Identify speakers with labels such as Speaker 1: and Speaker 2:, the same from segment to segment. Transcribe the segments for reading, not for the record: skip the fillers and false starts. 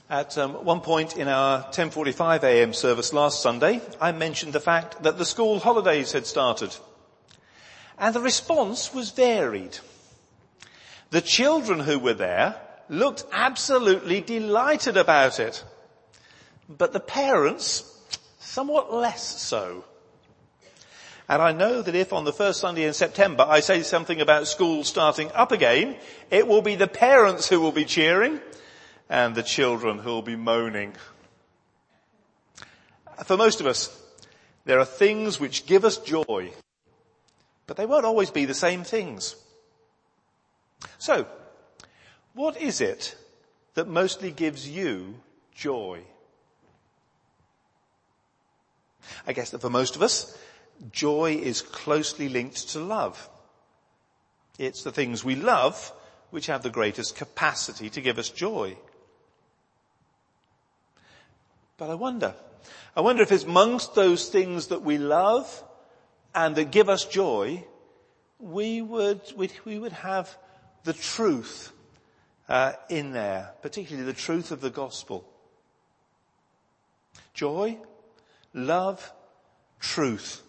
Speaker 1: At one point in our 10:45 a.m. service last Sunday, I mentioned the fact that the school holidays had started. And the response was varied. The children who were there looked absolutely delighted about it. But the parents, somewhat less so. And I know that if on the first Sunday in September I say something about school starting up again, it will be the parents who will be cheering and the children who will be moaning. For most of us, there are things which give us joy, but they won't always be the same things. So, what is it that mostly gives you joy? I guess that for most of us, joy is closely linked to love. It's the things we love which have the greatest capacity to give us joy. But I wonder if it's amongst those things that we love and that give us joy, we would have the truth in there, particularly the truth of the gospel. Joy, love, truth.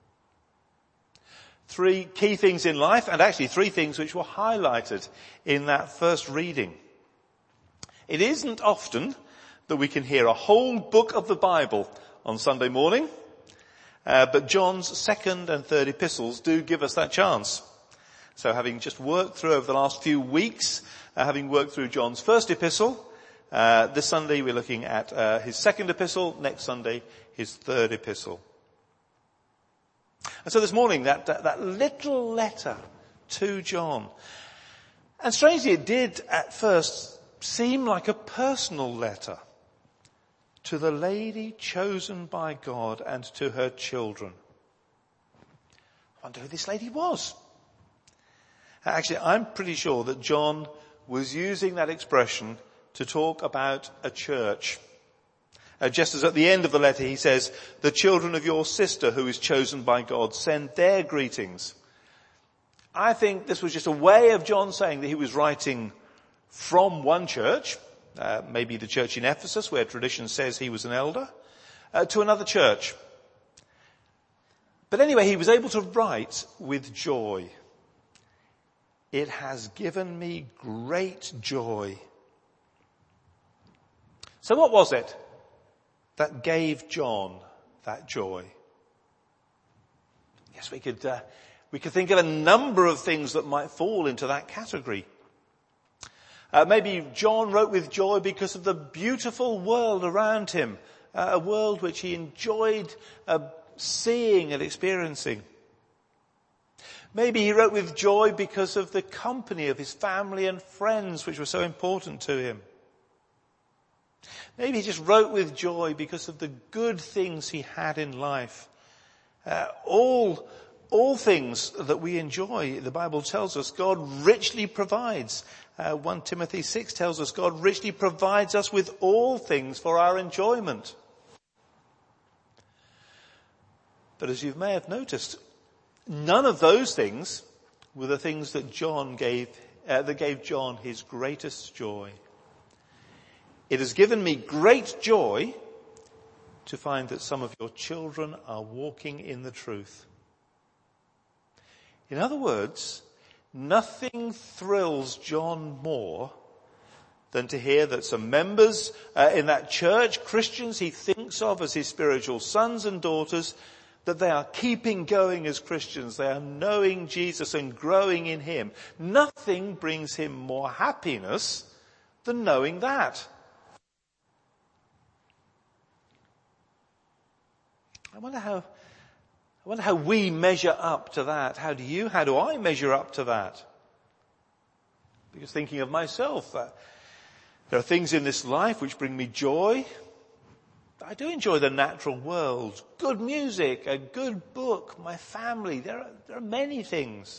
Speaker 1: Three key things in life, and actually three things which were highlighted in that first reading. It isn't often that we can hear a whole book of the Bible on Sunday morning, but John's second and third epistles do give us that chance. So having just worked through over the last few weeks, having worked through John's first epistle, this Sunday we're looking at his second epistle, next Sunday his third epistle. And so this morning, that little letter to John. And strangely, it did at first seem like a personal letter to the lady chosen by God and to her children. I wonder who this lady was. Actually, I'm pretty sure that John was using that expression to talk about a church. Just as at the end of the letter he says, the children of your sister who is chosen by God, send their greetings. I think this was just a way of John saying that he was writing from one church, maybe the church in Ephesus where tradition says he was an elder, to another church. But anyway, he was able to write with joy. It has given me great joy. So what was it that gave John that joy? Yes, we could think of a number of things that might fall into that category. Maybe John wrote with joy because of the beautiful world around him, a world which he enjoyed seeing and experiencing. Maybe he wrote with joy because of the company of his family and friends, which were so important to him. Maybe he just wrote with joy because of the good things he had in life. All things that we enjoy, the Bible tells us, God richly provides. 1 Timothy 6 tells us God richly provides us with all things for our enjoyment. But as you may have noticed, none of those things were the things that gave John his greatest joy. It has given me great joy to find that some of your children are walking in the truth. In other words, nothing thrills John more than to hear that some members in that church, Christians he thinks of as his spiritual sons and daughters, that they are keeping going as Christians. They are knowing Jesus and growing in him. Nothing brings him more happiness than knowing that. I wonder how we measure up to that. How do I measure up to that? Because thinking of myself, there are things in this life which bring me joy. I do enjoy the natural world, good music, a good book, my family. There are many things.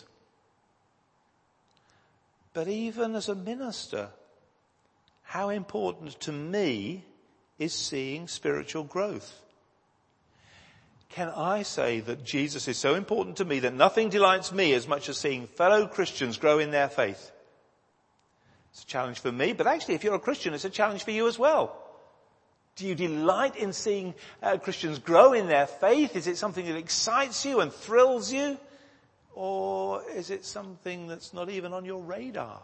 Speaker 1: But even as a minister, how important to me is seeing spiritual growth. Can I say that Jesus is so important to me that nothing delights me as much as seeing fellow Christians grow in their faith? It's a challenge for me, but actually if you're a Christian, it's a challenge for you as well. Do you delight in seeing Christians grow in their faith? Is it something that excites you and thrills you? Or is it something that's not even on your radar?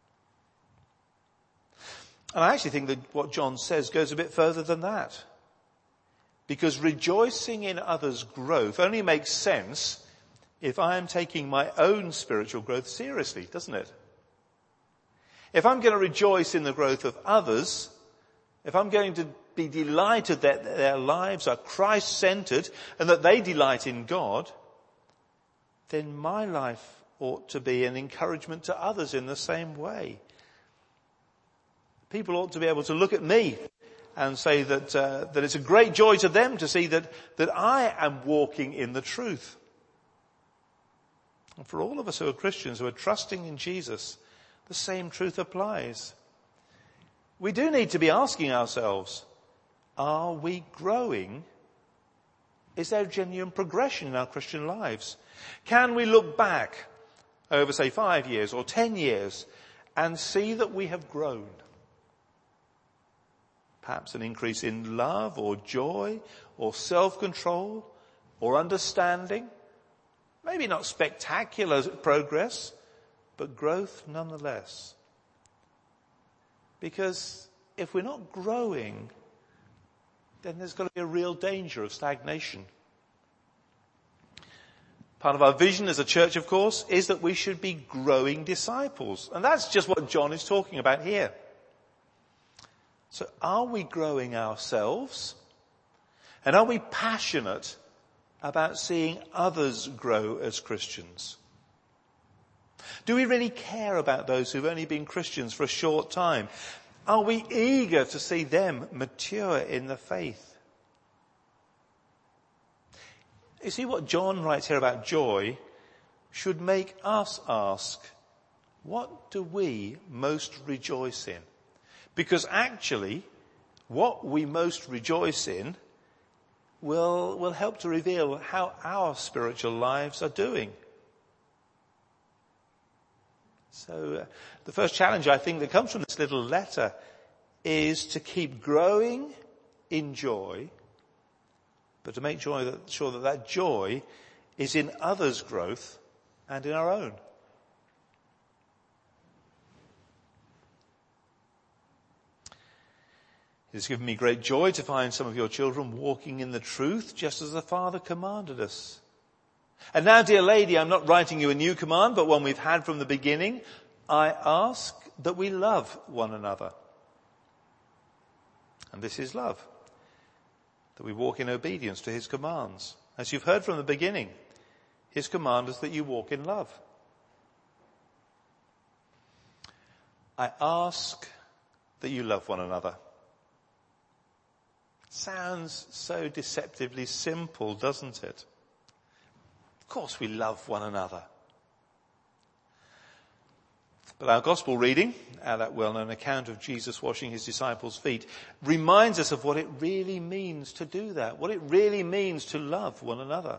Speaker 1: And I actually think that what John says goes a bit further than that. Because rejoicing in others' growth only makes sense if I am taking my own spiritual growth seriously, doesn't it? If I'm going to rejoice in the growth of others, if I'm going to be delighted that their lives are Christ-centered and that they delight in God, then my life ought to be an encouragement to others in the same way. People ought to be able to look at me and say that it's a great joy to them to see that I am walking in the truth. And for all of us who are Christians, who are trusting in Jesus, the same truth applies. We do need to be asking ourselves, are we growing? Is there genuine progression in our Christian lives? Can we look back over, say, 5 years or 10 years and see that we have grown? Perhaps an increase in love or joy or self-control or understanding. Maybe not spectacular progress, but growth nonetheless. Because if we're not growing, then there's got to be a real danger of stagnation. Part of our vision as a church, of course, is that we should be growing disciples. And that's just what John is talking about here. So are we growing ourselves? And are we passionate about seeing others grow as Christians? Do we really care about those who've only been Christians for a short time? Are we eager to see them mature in the faith? You see, what John writes here about joy should make us ask, what do we most rejoice in? Because actually, what we most rejoice in will help to reveal how our spiritual lives are doing. So the first challenge I think that comes from this little letter is to keep growing in joy, but to make sure that joy is in others' growth and in our own. It has given me great joy to find some of your children walking in the truth, just as the Father commanded us. And now, dear lady, I'm not writing you a new command, but one we've had from the beginning. I ask that we love one another. And this is love, that we walk in obedience to his commands. As you've heard from the beginning, his command is that you walk in love. I ask that you love one another. Sounds so deceptively simple, doesn't it? Of course we love one another. But our gospel reading, that well-known account of Jesus washing his disciples' feet, reminds us of what it really means to do that, what it really means to love one another.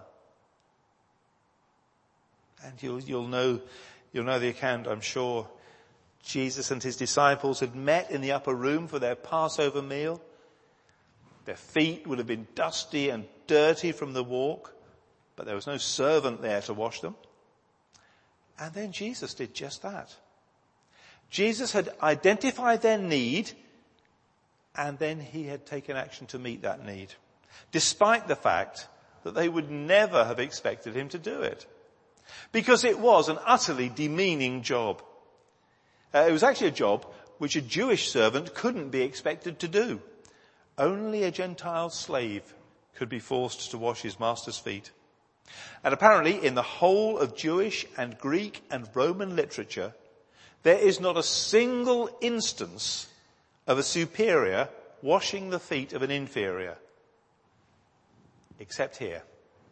Speaker 1: And you'll know the account, I'm sure. Jesus and his disciples had met in the upper room for their Passover meal. Their feet would have been dusty and dirty from the walk, but there was no servant there to wash them. And then Jesus did just that. Jesus had identified their need, and then he had taken action to meet that need, despite the fact that they would never have expected him to do it. Because it was an utterly demeaning job. It was actually a job which a Jewish servant couldn't be expected to do. Only a Gentile slave could be forced to wash his master's feet. And apparently in the whole of Jewish and Greek and Roman literature, there is not a single instance of a superior washing the feet of an inferior, except here.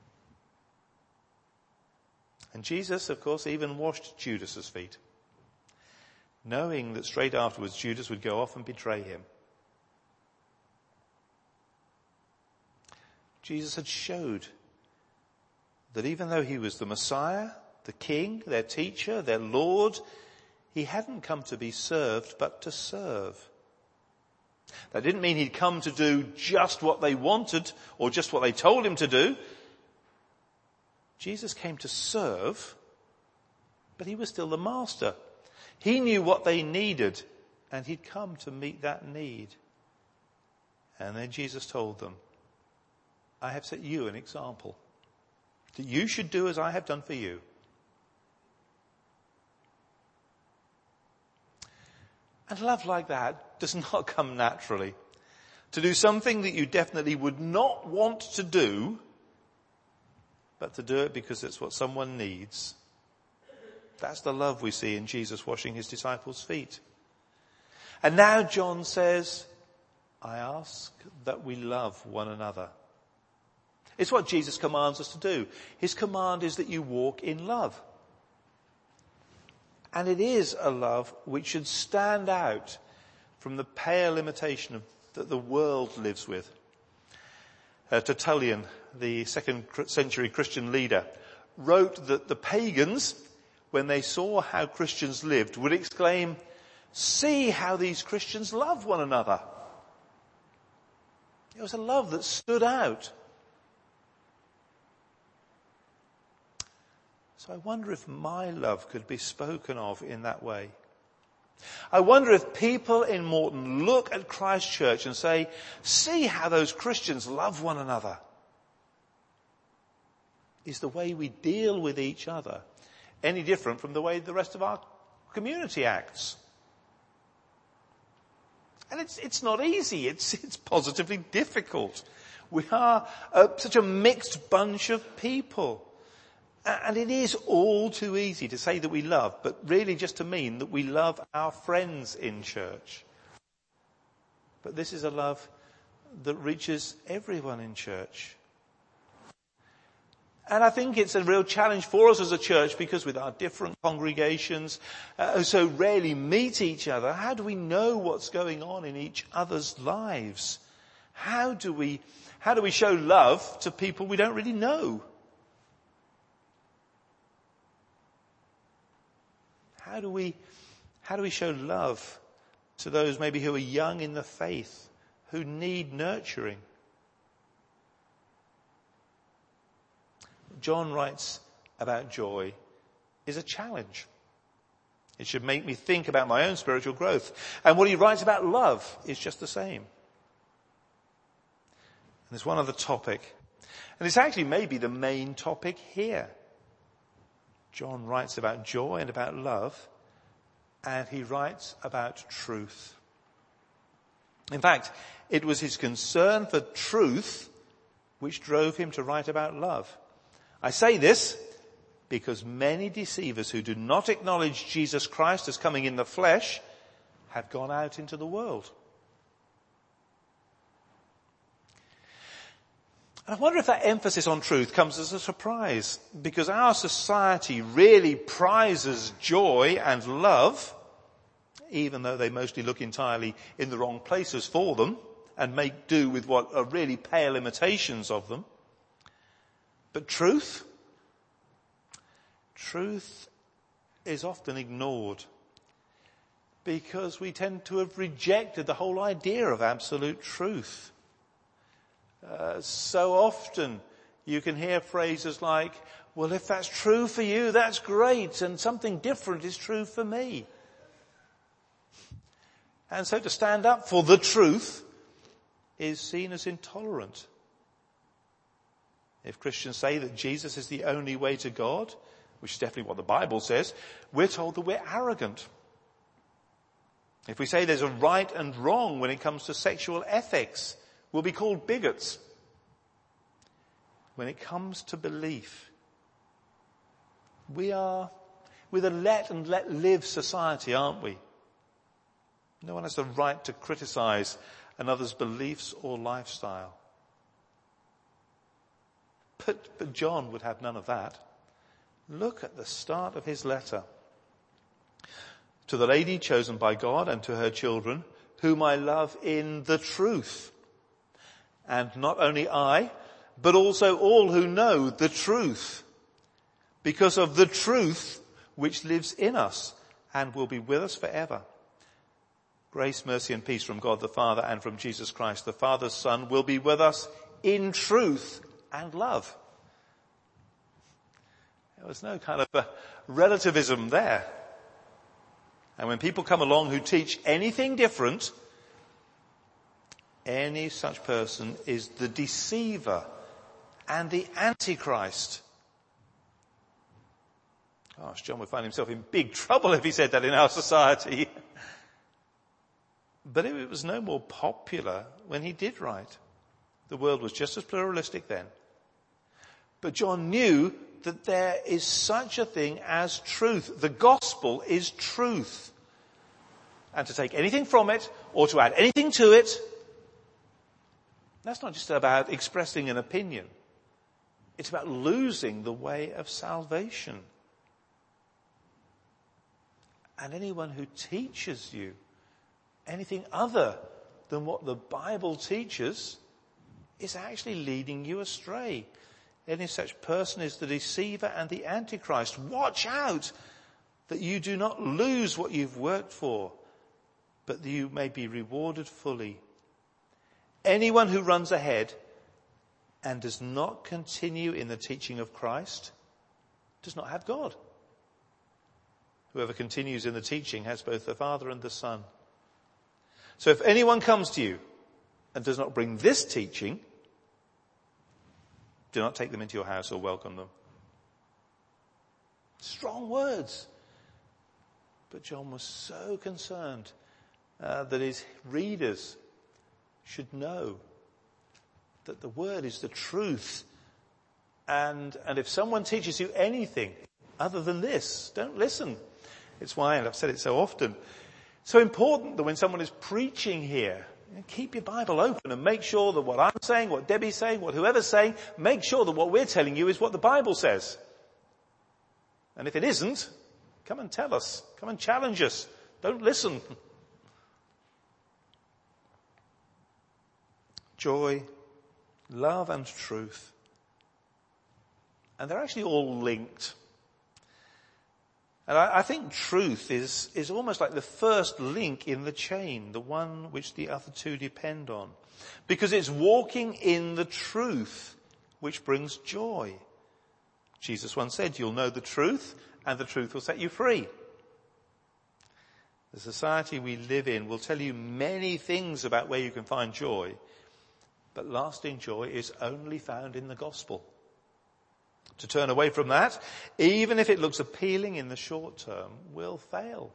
Speaker 1: And Jesus, of course, even washed Judas's feet, knowing that straight afterwards Judas would go off and betray him. Jesus had showed that even though he was the Messiah, the King, their teacher, their Lord, he hadn't come to be served, but to serve. That didn't mean he'd come to do just what they wanted or just what they told him to do. Jesus came to serve, but he was still the master. He knew what they needed, and he'd come to meet that need. And then Jesus told them, I have set you an example, that you should do as I have done for you. And love like that does not come naturally. To do something that you definitely would not want to do, but to do it because it's what someone needs. That's the love we see in Jesus washing his disciples' feet. And now John says, I ask that we love one another. It's what Jesus commands us to do. His command is that you walk in love. And it is a love which should stand out from the pale imitation that the world lives with. Tertullian, the 2nd century Christian leader, wrote that the pagans, when they saw how Christians lived, would exclaim, see how these Christians love one another. It was a love that stood out. So I wonder if my love could be spoken of in that way. I wonder if people in Morton look at Christ Church and say, see how those Christians love one another. Is the way we deal with each other any different from the way the rest of our community acts? And it's not easy. It's positively difficult. We are such a mixed bunch of people. And it is all too easy to say that we love, but really just to mean that we love our friends in church. But this is a love that reaches everyone in church. And I think it's a real challenge for us as a church because with our different congregations who so rarely meet each other, how do we know what's going on in each other's lives? How do we show love to people we don't really know? How do we show love to those maybe who are young in the faith, who need nurturing? John writes about joy is a challenge. It should make me think about my own spiritual growth. And what he writes about love is just the same. And there's one other topic. And it's actually maybe the main topic here. John writes about joy and about love, and he writes about truth. In fact, it was his concern for truth which drove him to write about love. I say this because many deceivers who do not acknowledge Jesus Christ as coming in the flesh have gone out into the world. I wonder if that emphasis on truth comes as a surprise, because our society really prizes joy and love, even though they mostly look entirely in the wrong places for them and make do with what are really pale imitations of them. But truth is often ignored because we tend to have rejected the whole idea of absolute truth. So often you can hear phrases like, well, if that's true for you, that's great, and something different is true for me. And so to stand up for the truth is seen as intolerant. If Christians say that Jesus is the only way to God, which is definitely what the Bible says, we're told that we're arrogant. If we say there's a right and wrong when it comes to sexual ethics, we'll be called bigots. When it comes to belief, we're the let and let live society, aren't we? No one has the right to criticize another's beliefs or lifestyle. But John would have none of that. Look at the start of his letter. To the lady chosen by God and to her children, whom I love in the truth. And not only I, but also all who know the truth, because of the truth which lives in us and will be with us forever. Grace, mercy and peace from God the Father and from Jesus Christ, the Father's Son, will be with us in truth and love. There was no kind of relativism there. And when people come along who teach anything different, any such person is the deceiver and the antichrist. Gosh, John would find himself in big trouble if he said that in our society. But it was no more popular when he did write. The world was just as pluralistic then. But John knew that there is such a thing as truth. The gospel is truth. And to take anything from it or to add anything to it, that's not just about expressing an opinion. It's about losing the way of salvation. And anyone who teaches you anything other than what the Bible teaches is actually leading you astray. Any such person is the deceiver and the antichrist. Watch out that you do not lose what you've worked for, but that you may be rewarded fully. Anyone who runs ahead and does not continue in the teaching of Christ does not have God. Whoever continues in the teaching has both the Father and the Son. So if anyone comes to you and does not bring this teaching, do not take them into your house or welcome them. Strong words. But John was so concerned that his readers should know that the word is the truth. And if someone teaches you anything other than this, don't listen. It's why, and I've said it so often, so important that when someone is preaching here, keep your Bible open and make sure that what I'm saying, what Debbie's saying, what whoever's saying, make sure that what we're telling you is what the Bible says. And if it isn't, come and tell us. Come and challenge us. Don't listen. Joy, love and truth. And they're actually all linked. And I think truth is almost like the first link in the chain, the one which the other two depend on. Because it's walking in the truth which brings joy. Jesus once said, you'll know the truth and the truth will set you free. The society we live in will tell you many things about where you can find joy, but lasting joy is only found in the gospel. To turn away from that, even if it looks appealing in the short term, will fail.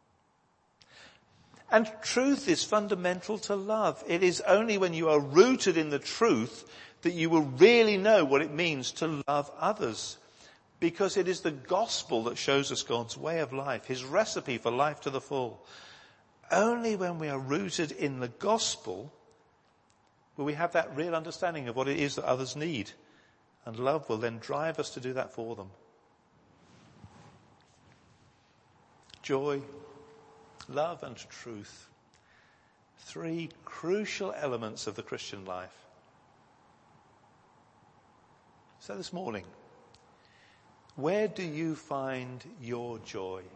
Speaker 1: And truth is fundamental to love. It is only when you are rooted in the truth that you will really know what it means to love others. Because it is the gospel that shows us God's way of life, his recipe for life to the full. Only when we are rooted in the gospel will we have that real understanding of what it is that others need. And love will then drive us to do that for them. Joy, love and truth. 3 crucial elements of the Christian life. So this morning, where do you find your joy?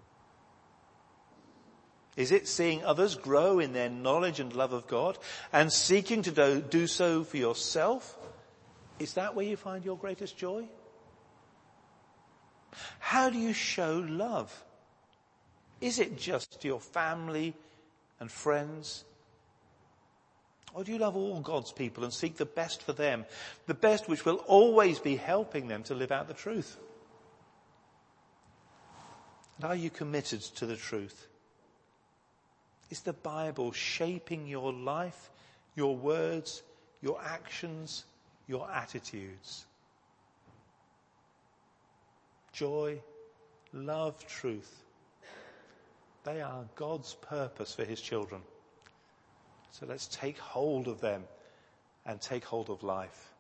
Speaker 1: Is it seeing others grow in their knowledge and love of God and seeking to do so for yourself? Is that where you find your greatest joy? How do you show love? Is it just your family and friends? Or do you love all God's people and seek the best for them, the best which will always be helping them to live out the truth? And are you committed to the truth? Is the Bible shaping your life, your words, your actions, your attitudes? Joy, love, truth. They are God's purpose for his children. So let's take hold of them and take hold of life.